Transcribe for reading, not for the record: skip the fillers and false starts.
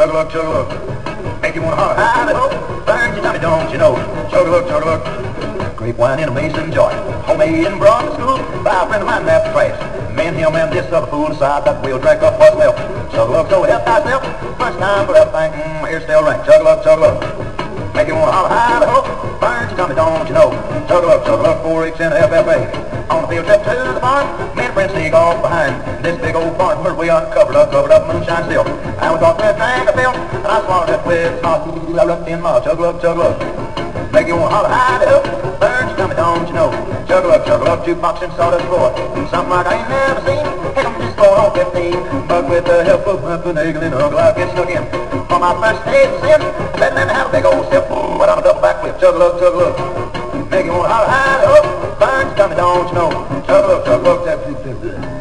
Chug-a-look, chug-a-look. Make you want to holler, hide-ho, burns your tummy, don't you know? Chug-a-look, chug-a-look. Grape wine in a mason jar, homemade and brought to school by a friend of mine left the trash. Me and him and this other fool decide that we'll drink up what's left. Chug-a-look, so help thyself. First time for everything, here's still rank. Chug-a-look, chug-a-look. Make you want to holler, hide-ho, burns your tummy, don't you know? Chug-a-look, chug-a-look, 4H in the FFA. On the field trip to the farm, me and a friend sneak off behind this big old barn where we covered up moonshine still. I was off with a drink of milk, and I swallowed it with a small. I looked in my chug-a-look, chug-a-look. Make you want to holler, hide-ho, burns your tummy, don't you know? Chug-a-look, chug-a-look, jukebox and sawdust floor. Something like I ain't never seen. Heck, I'm just going on 15, but with the help of a nagel and uncle, I get stuck in. On my first day of sin, let me have a big old step, but I'm a double backflip. Chug-a-look, chug-a-look. Make you want to holler, hide-ho, burns your tummy, don't you know? Chug-a-look, chug-a-look,